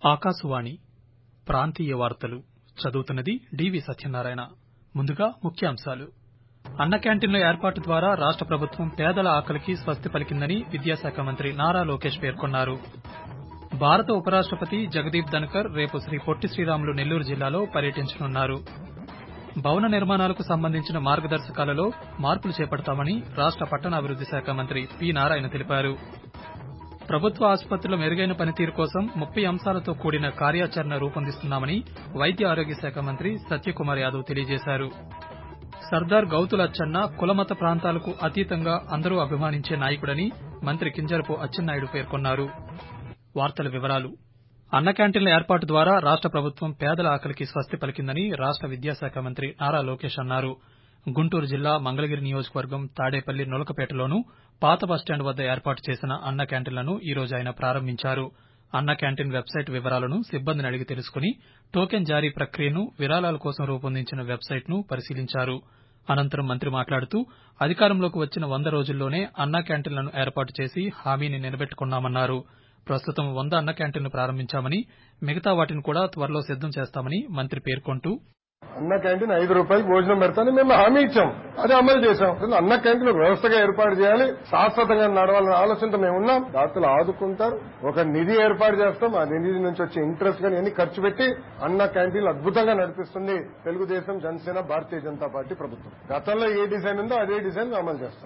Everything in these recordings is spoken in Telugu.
ఆకాశవాణి ప్రాంతీయ వార్తలు చదువుతున్నది డివి సత్యనారాయణ. ముందుగా ముఖ్యాంశాలు. అన్న క్యాంటీన్ల ఏర్పాటు ద్వారా రాష్ట ప్రభుత్వం పేదల ఆకలికి స్వస్తి పలికిందని విద్యాశాఖ మంత్రి నారా లోకేష్ పేర్కొన్నారు. భారత ఉపరాష్టపతి జగదీప్ ధన్కర్ రేపు శ్రీ పొట్టి శ్రీరాములు నెల్లూరు జిల్లాలో పర్యటించనున్నారు. భవన నిర్మాణాలకు సంబంధించిన మార్గదర్శకాలలో మార్పులు చేపడతామని రాష్ట పట్టణాభివృద్ది శాఖ మంత్రి పి నారాయణ తెలిపారు. ప్రభుత్వ ఆసుపత్రుల మెరుగైన పనితీరు కోసం 30 అంశాలతో కూడిన కార్యాచరణ రూపొందిస్తున్నామని వైద్య ఆరోగ్య శాఖ మంత్రి సత్యకుమార్ యాదవ్ తెలియజేశారు. సర్దార్ గౌతు లచ్చన్న కులమత ప్రాంతాలకు అతీతంగా అందరూ అభిమానించే నాయకుడని మంత్రి కింజరపు అచ్చెన్నాయుడు పేర్కొన్నారు. అన్న క్యాంటీన్ల ఏర్పాటు ద్వారా రాష్ట ప్రభుత్వం పేదల ఆకలికి స్వస్తి పలికిందని రాష్ట విద్యాశాఖ మంత్రి నారా లోకేష్ అన్నారు. గుంటూరు జిల్లా మంగళగిరి నియోజకవర్గం తాడేపల్లి నులకపేటలోను పాత బస్టాండ్ వద్ద ఏర్పాటు చేసిన అన్న క్యాంటీన్లను ఈ రోజు ఆయన ప్రారంభించారు. అన్న క్యాంటీన్ వెబ్సైట్ వివరాలను సిబ్బందిని అడిగి తెలుసుకుని టోకెన్ జారీ ప్రక్రియను, విరాళాల కోసం రూపొందించిన వెబ్సైట్ ను పరిశీలించారు. అనంతరం మంత్రి మాట్లాడుతూ అధికారంలోకి వచ్చిన 100 రోజుల్లోనే అన్న క్యాంటీన్లను ఏర్పాటు చేసి హామీని నిలబెట్టుకున్నామన్నారు. ప్రస్తుతం 100 అన్న క్యాంటీన్లు ప్రారంభించామని, మిగతా వాటిని కూడా త్వరలో సిద్దం చేస్తామని మంత్రి పేర్కొంటూ అన్న క్యాంటీన్ ₹5 భోజనం పెడతానని మేము హామీ ఇచ్చాం. అదే అమలు చేశాం. అన్న క్యాంటీన్ వ్యవస్థగా ఏర్పాటు చేయాలి, శాశ్వతంగా నడవాలన్న ఆలోచనతో మేము ఉన్నాం. దాతలు ఆదుకుంటారు, ఒక నిధి ఏర్పాటు చేస్తాం. ఆ నిధి నుంచి వచ్చే ఇంట్రెస్ట్ కానీ అన్ని ఖర్చు పెట్టి అన్న క్యాంటీన్లు అద్భుతంగా నడిపిస్తుంది తెలుగుదేశం, జనసేన, భారతీయ జనతా పార్టీ ప్రభుత్వం. గతంలో ఏ డిజైన్ ఉందో అదే డిజైన్ అమలు చేస్తాం.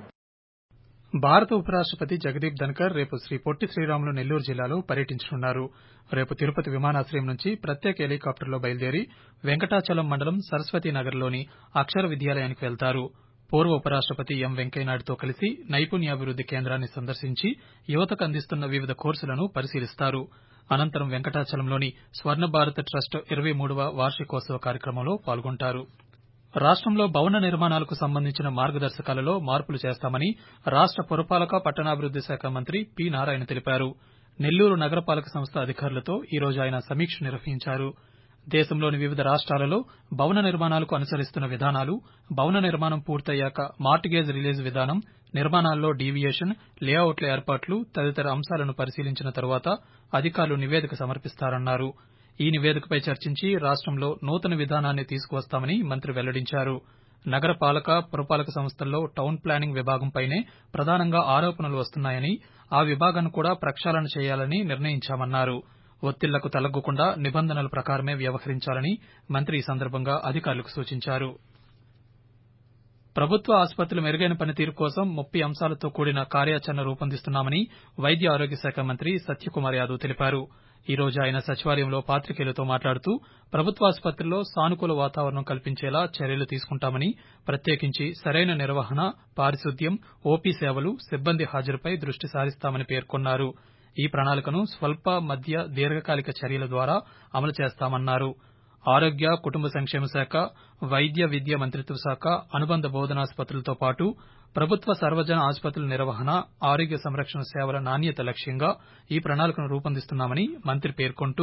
భారత ఉపరాష్టపతి జగదీప్ ధన్కర్ రేపు శ్రీ పొట్టి శ్రీరాములు నెల్లూరు జిల్లాలో పర్యటించనున్నారు. రేపు తిరుపతి విమానాశ్రయం నుంచి ప్రత్యేక హెలికాప్టర్లో బయలుదేరి వెంకటాచలం మండలం సరస్వతీనగర్లోని అక్షర విద్యాలయానికి వెళ్తారు. పూర్వ ఉపరాష్టపతి ఎం వెంకయ్యనాయుడుతో కలిసి నైపుణ్యాభివృద్ది కేంద్రాన్ని సందర్శించి యువతకు అందిస్తున్న వివిధ కోర్సులను పరిశీలిస్తారు. అనంతరం వెంకటాచలంలోని స్వర్ణ భారత్ ట్రస్ట్ 23వ వార్షికోత్సవ కార్యక్రమంలో పాల్గొంటారు. రాష్టంలో భవన నిర్మాణాలకు సంబంధించిన మార్గదర్శకాలలో మార్పులు చేస్తామని రాష్ట పురపాలక పట్టణాభివృద్ది శాఖ మంత్రి పి నారాయణ తెలిపారు. నెల్లూరు నగరపాలక సంస్థ అధికారులతో ఈ రోజు ఆయన సమీక్ష నిర్వహించారు. దేశంలోని వివిధ రాష్ట్రాలలో భవన నిర్మాణాలకు అనుసరిస్తున్న విధానాలు, భవన నిర్మాణం పూర్తయ్యాక మార్టిగేజ్ రిలీజ్ విధానం, నిర్మాణాల్లో డీవియేషన్, లేఅవుట్ల ఏర్పాట్లు తదితర అంశాలను పరిశీలించిన తరువాత అధికారులు నివేదిక సమర్పిస్తారన్నారు. ఈ నివేదికపై చర్చించి రాష్టంలో నూతన విధానాన్ని తీసుకువస్తామని మంత్రి వెల్లడించారు. నగర పాలక, పురపాలక సంస్థల్లో టౌన్ ప్లానింగ్ విభాగంపైనే ప్రధానంగా ఆరోపణలు వస్తున్నాయని, ఆ విభాగాన్ని కూడా ప్రక్షాళన చేయాలని నిర్ణయించామన్నారు. ఒత్తిళ్లకు తలగ్గకుండా నిబంధనల ప్రకారమే వ్యవహరించాలని మంత్రి ఈ సందర్భంగా అధికారులకు సూచించారు. ప్రభుత్వ ఆసుపత్రుల మెరుగైన పనితీరు కోసం 30 అంశాలతో కూడిన కార్యాచరణ రూపొందిస్తున్నామని వైద్య ఆరోగ్య శాఖ మంత్రి సత్యకుమార్ యాదవ్ తెలిపారు. ఈ రోజు ఆయన సచివాలయంలో పాతికేయులతో మాట్లాడుతూ ప్రభుత్వాసుపత్రుల్లో సానుకూల వాతావరణం కల్పించేలా చర్యలు తీసుకుంటామని, ప్రత్యేకించి సరైన నిర్వహణ, పారిశుద్ధ్యం, ఓపీ సేవలు, సిబ్బంది హాజరుపై దృష్టి సారిస్తామని పేర్కొన్నారు. ఈ ప్రణాళికను స్వల్ప, మధ్య, దీర్ఘకాలిక చర్యల ద్వారా అమలు చేస్తామన్నారు. ఆరోగ్య, కుటుంబ సంక్షేమ శాఖ, వైద్య విద్య మంత్రిత్వ శాఖ, అనుబంధ బోధనాసుపత్రులతో పాటు ప్రభుత్వ సర్వజన ఆసుపత్రుల నిర్వహణ, ఆరోగ్య సంరక్షణ సేవల నాణ్యత లక్ష్యంగా ఈ ప్రణాళికను రూపొందిస్తున్నామని మంత్రి పేర్కొంటూ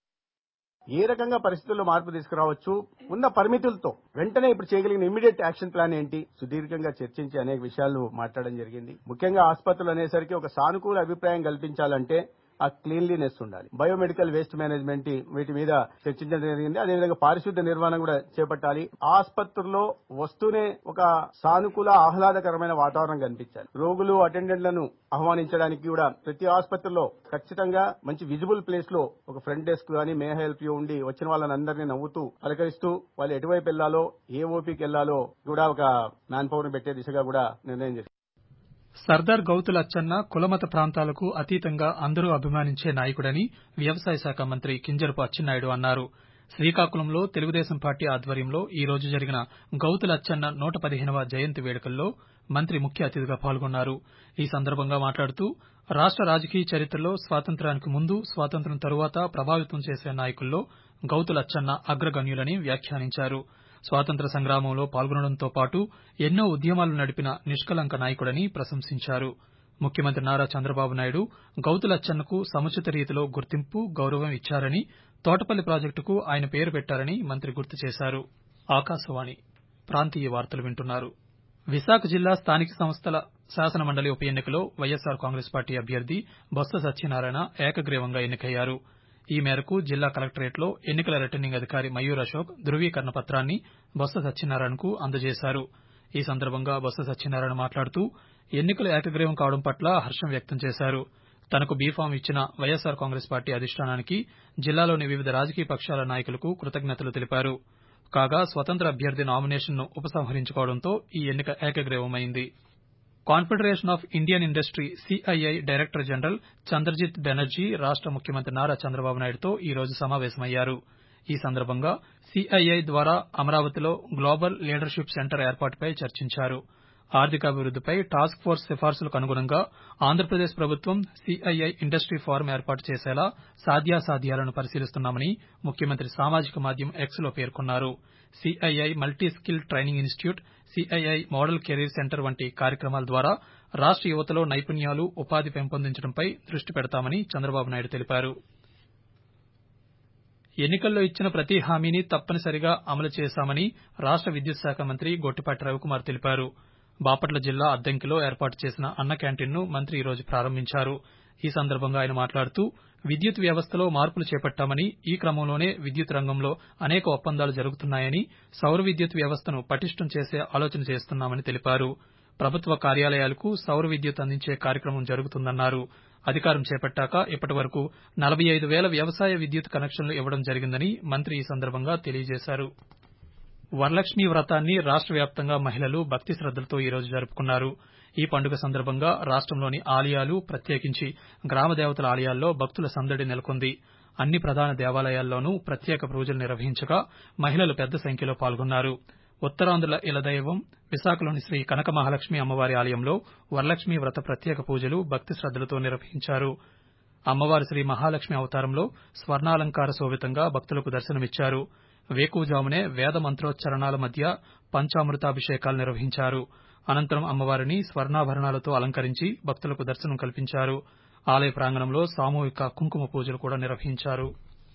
ఏ రకంగా పరిస్థితుల్లో మార్పు తీసుకురావచ్చు, ఉన్న పరిమితులతో వెంటనే ఇప్పుడు చేయగలిగిన ఇమ్మీడియట్ యాక్షన్ ప్లాన్ ఏంటి, సుదీర్ఘంగా చర్చించి అనేక విషయాలు మాట్లాడడం జరిగింది. ముఖ్యంగా ఆసుపత్రులు అనేసరికి ఒక సానుకూల అభిప్రాయం కల్పించాలంటే ఆ క్లీన్లీనెస్ ఉండాలి. బయోమెడికల్ వేస్ట్ మేనేజ్మెంట్ వీటి మీద చర్చించడం జరిగింది. అదేవిధంగా పారిశుద్ధ్య నిర్వహణ కూడా చేపట్టాలి. ఆసుపత్రుల్లో వస్తూనే ఒక సానుకూల, ఆహ్లాదకరమైన వాతావరణం కనిపించాలి. రోగులు, అటెండెంట్లను ఆహ్వానించడానికి కూడా ప్రతి ఆసుపత్రిలో ఖచ్చితంగా మంచి విజిబుల్ ప్లేస్ లో ఒక ఫ్రంట్ డెస్క్ గానీ, మే హెల్ప్ యూ ఉండి వచ్చిన వాళ్ళందరినీ నవ్వుతూ పలకరిస్తూ వాళ్ళు ఎటువైపు వెళ్లాలో, ఏ ఓపీకి వెళ్లాలో కూడా ఒక మ్యాన్ పవర్ పెట్టే దిశగా కూడా నిర్ణయం చేసింది. సర్దార్ గౌతు లచ్చన్న కులమత ప్రాంతాలకు అతీతంగా అందరూ అభిమానించే నాయకుడని వ్యవసాయ శాఖ మంత్రి కింజరపు అచ్చెన్నాయుడు అన్నారు. శ్రీకాకుళంలో తెలుగుదేశం పార్టీ ఆధ్వర్యంలో ఈ రోజు జరిగిన గౌతు లచ్చన్న 115వ జయంతి వేడుకల్లో మంత్రి ముఖ్య అతిథిగా పాల్గొన్నారు. ఈ సందర్భంగా మాట్లాడుతూ రాష్ట రాజకీయ చరిత్రలో స్వాతంత్ర్యానికి ముందు, స్వాతంత్ర్యం తరువాత ప్రభావితం చేసే నాయకుల్లో గౌతు లచ్చన్న అగ్రగణ్యులని వ్యాఖ్యానించారు. స్వాతంత్ర్య సంగ్రామంలో పాల్గొనడంతో పాటు ఎన్నో ఉద్యమాలు నడిపిన నిష్కళంక నాయకుడని ప్రశంసించారు. ముఖ్యమంత్రి నారా చంద్రబాబు నాయుడు గౌతు లచ్చన్నకు సముచిత రీతిలో గుర్తింపు, గౌరవం ఇచ్చారని, తోటపల్లి ప్రాజెక్టుకు ఆయన పేరు పెట్టారని మంత్రి గుర్తు చేశారు. ఆకాశవాణి ప్రాంతీయ వార్తలు వింటున్నారు. విశాఖ జిల్లా స్థానిక సంస్థల శాసనమండలి ఉప ఎన్నికలో వైఎస్సార్ కాంగ్రెస్ పార్టీ అభ్యర్థి బొత్స సత్యనారాయణ ఏకగ్రీవంగా ఎన్నికయ్యారు. ఈ మేరకు జిల్లా కలెక్టరేట్లో ఎన్నికల రిటర్నింగ్ అధికారి మయూర్ అశోక్ ధృవీకరణ పత్రాన్ని బొత్స సత్యనారాయణకు అందజేశారు. ఈ సందర్భంగా బొత్స సత్యనారాయణ మాట్లాడుతూ ఎన్నికలు ఏకగ్రీవం కావడం పట్ల హర్షం వ్యక్తం చేశారు. తనకు బీఫామ్ ఇచ్చిన వైఎస్సార్ కాంగ్రెస్ పార్టీ అధిష్టానానికి జిల్లాలోని వివిధ రాజకీయ పక్షాల నాయకులకు కృతజ్ఞతలు తెలిపారు. కాగా స్వతంత్ర అభ్యర్థి నామినేషన్ను ఉపసంహరించుకోవడంతో ఈ ఎన్నిక ఏకగ్రీవమైంది. Confederation of Indian industry CII director general Chandrajit Banerjee రాష్ట ముఖ్యమంత్రి నారా చంద్రబాబు నాయుడుతో ఈ రోజు సమావేశమయ్యారు. ఈ సందర్భంగా సిఐఐ ద్వారా అమరావతిలో గ్లోబల్ లీడర్షిప్ సెంటర్ ఏర్పాటుపై చర్చించారు. ఆర్థికాభివృద్దిపై టాస్క్ ఫోర్స్ సిఫార్సులకు అనుగుణంగా ఆంధ్రప్రదేశ్ ప్రభుత్వం సిఐఐ ఇండస్ట్రీ ఫోరం ఏర్పాటు చేసేలా సాధ్యాసాధ్యాలను పరిశీలిస్తున్నామని ముఖ్యమంత్రి సామాజిక మాధ్యమం ఎక్స్ లో పేర్కొన్నారు. CII multi skill training institute, CII model career centre వంటి కార్యక్రమాల ద్వారా రాష్ట యువతలో నైపుణ్యాలు, ఉపాధి పెంపొందించడంపై దృష్టి పెడతామని చంద్రబాబు నాయుడు తెలిపారు. ఎన్నికల్లో ఇచ్చిన ప్రతి హామీని తప్పనిసరిగా అమలు చేశామని రాష్ట విద్యుత్ శాఖ మంత్రి గొట్టిపాటి రవికుమార్ తెలిపారు. బాపట్ల జిల్లా అద్దంకిలో ఏర్పాటు చేసిన అన్న క్యాంటీన్ను మంత్రి ఈ రోజు ప్రారంభించారు. ఈ సందర్భంగా ఆయన మాట్లాడుతూ విద్యుత్ వ్యవస్థలో మార్పులు చేపట్టామని, ఈ క్రమంలోనే విద్యుత్ రంగంలో అనేక ఒప్పందాలు జరుగుతున్నాయని, సౌర విద్యుత్ వ్యవస్థను పటిష్టం చేసే ఆలోచన చేస్తున్నామని తెలిపారు. ప్రభుత్వ కార్యాలయాలకు సౌర విద్యుత్ అందించే కార్యక్రమం జరుగుతుందన్నారు. అధికారం చేపట్టాక ఇప్పటి వరకు 45,000 వ్యవసాయ విద్యుత్ కనెక్షన్లు ఇవ్వడం జరిగిందని మంత్రి ఈ సందర్భంగా తెలియజేశారు. వరలక్ష్మీ వ్రతాన్ని రాష్ట వ్యాప్తంగా మహిళలు భక్తి శ్రద్దలతో ఈ రోజు జరుపుకున్నారు. ఈ పండుగ సందర్భంగా రాష్టంలోని ఆలయాలు, ప్రత్యేకించి గ్రామ దేవతల ఆలయాల్లో భక్తుల సందడి నెలకొంది. అన్ని ప్రధాన దేవాలయాల్లోనూ ప్రత్యేక పూజలు నిర్వహించగా మహిళలు పెద్ద సంఖ్యలో పాల్గొన్నారు. ఉత్తరాంధ్రుల ఇలదైవం విశాఖలోని శ్రీ కనక మహాలక్ష్మి అమ్మవారి ఆలయంలో వరలక్ష్మీ వ్రత ప్రత్యేక పూజలు భక్తి శ్రద్దలతో నిర్వహించారు. అమ్మవారు శ్రీ మహాలక్ష్మి అవతారంలో స్వర్ణాలంకార శోభితంగా భక్తులకు దర్శనమిచ్చారు. వేకువజామునే వేద మంత్రోచ్చరణాల మధ్య పంచామృతాభిషేకాలు నిర్వహించారు. అనంతరం అమ్మవారిని స్వర్ణాభరణాలతో అలంకరించి భక్తులకు దర్శనం కల్పించారు. ఆలయ ప్రాంగణంలో సామూహిక కుంకుమ పూజలు కూడా నిర్వహించారు.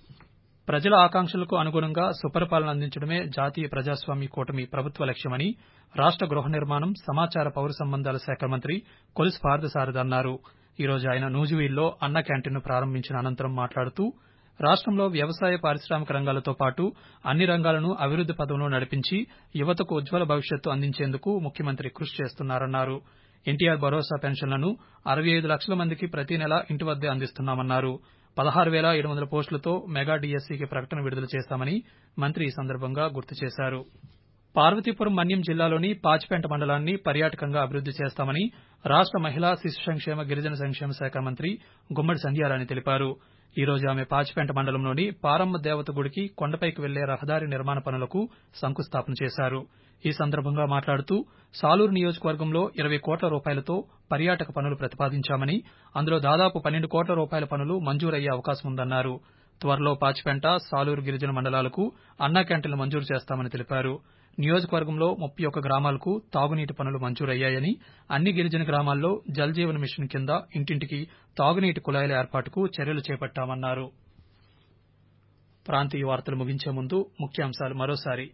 ప్రజల ఆకాంక్షలకు అనుగుణంగా సుపరిపాలన అందించడమే జాతీయ ప్రజాస్వామ్య కూటమి ప్రభుత్వ లక్ష్యమని రాష్ట గృహ నిర్మాణం, సమాచార పౌర సంబంధాల శాఖ మంత్రి కొలుసు పార్థసారథి అన్నారు. ఈ రోజు ఆయన నూజివీడులో అన్న క్యాంటీన్ను ప్రారంభించిన అనంతరం మాట్లాడుతూ రాష్టంలో వ్యవసాయ, పారిశ్రామిక రంగాలతో పాటు అన్ని రంగాలను అభివృద్ది పథంలో నడిపించి యువతకు ఉజ్వల భవిష్యత్తు అందించేందుకు ముఖ్యమంత్రి కృషి చేస్తున్నారన్నారు. ఎన్టీఆర్ భరోసా పెన్షన్లను 65 లక్షల మందికి ప్రతి నెల ఇంటి వద్దే అందిస్తున్నామన్నారు. 16,700 పోస్టులతో మెగా డీఎస్సీకి ప్రకటన విడుదల చేశామని మంత్రి ఈ సందర్భంగా గుర్తు చేశారు. పార్వతీపురం మన్యం జిల్లాలోని పాచిపెంట మండలాన్ని పర్యాటకంగా అభివృద్ది చేస్తామని రాష్ట మహిళా, శిశు సంక్షేమ, గిరిజన సంక్షేమ శాఖ మంత్రి గుమ్మడి సంధ్యారాణి తెలిపారు. ఈ రోజు ఆమె పాచిపెంట మండలంలోని పారమ్మ దేవత గుడికి కొండపైకి వెళ్లే రహదారి నిర్మాణ పనులకు శంకుస్థాపన చేశారు. ఈ సందర్భంగా మాట్లాడుతూ సాలూరు నియోజకవర్గంలో 20 కోట్ల రూపాయలతో పర్యాటక పనులు ప్రతిపాదించామని, అందులో దాదాపు 12 కోట్ల రూపాయల పనులు మంజూరయ్యే అవకాశం ఉందన్నారు. త్వరలో పాచిపెంట, సాలూరు గిరిజన మండలాలకు అన్నా క్యాంటీన్లు మంజూరు చేస్తామని తెలిపారు. నియోజకవర్గంలో 31 గ్రామాలకు తాగునీటి పనులు మంజూరయ్యాయని, అన్ని గిరిజన గ్రామాల్లో జల్ జీవన్ మిషన్ కింద ఇంటింటికి తాగునీటి కుళాయిల ఏర్పాటుకు చర్యలు చేపట్టామన్నారు. ప్రాంతీయ వార్తలు ముగించే ముందు ముఖ్యాంశాలు మరోసారి.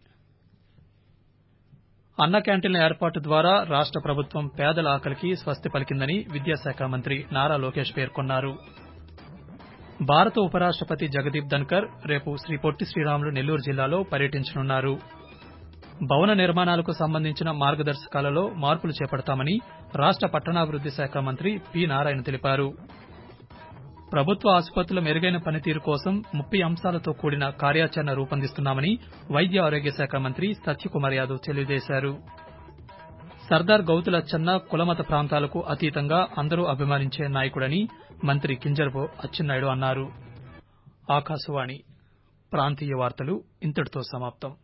అన్న క్యాంటీన్ల ఏర్పాటు ద్వారా రాష్ట ప్రభుత్వం పేదల ఆకలికి స్వస్తి పలికిందని విద్యాశాఖ మంత్రి నారా లోకేష్ పేర్కొన్నారు. భారత ఉపరాష్టపతి జగదీప్ ధన్కర్ రేపు శ్రీ పొట్టి శ్రీరాములు నెల్లూరు జిల్లాలో పర్యటించనున్నారు. భవన నిర్మాణాలకు సంబంధించిన మార్గదర్శకాలలో మార్పులు చేపడతామని రాష్ట పట్టణాభివృద్ది శాఖ మంత్రి పి నారాయణ తెలిపారు. ప్రభుత్వ ఆసుపత్రుల మెరుగైన పనితీరు కోసం 30 అంశాలతో కూడిన కార్యాచరణ రూపొందిస్తున్నామని వైద్య ఆరోగ్య శాఖ మంత్రి సత్యకుమార్ యాదవ్ తెలియజేశారు. సర్దార్ గౌతు లచ్చన్న కులమత ప్రాంతాలకు అతీతంగా అందరూ అభిమానించే నాయకుడని మంత్రి కింజరపు అచ్చెన్నాయుడు అన్నారు. ఆకాశవాణి ప్రాంతీయ వార్తలు ఇంతటితో సమాప్తం.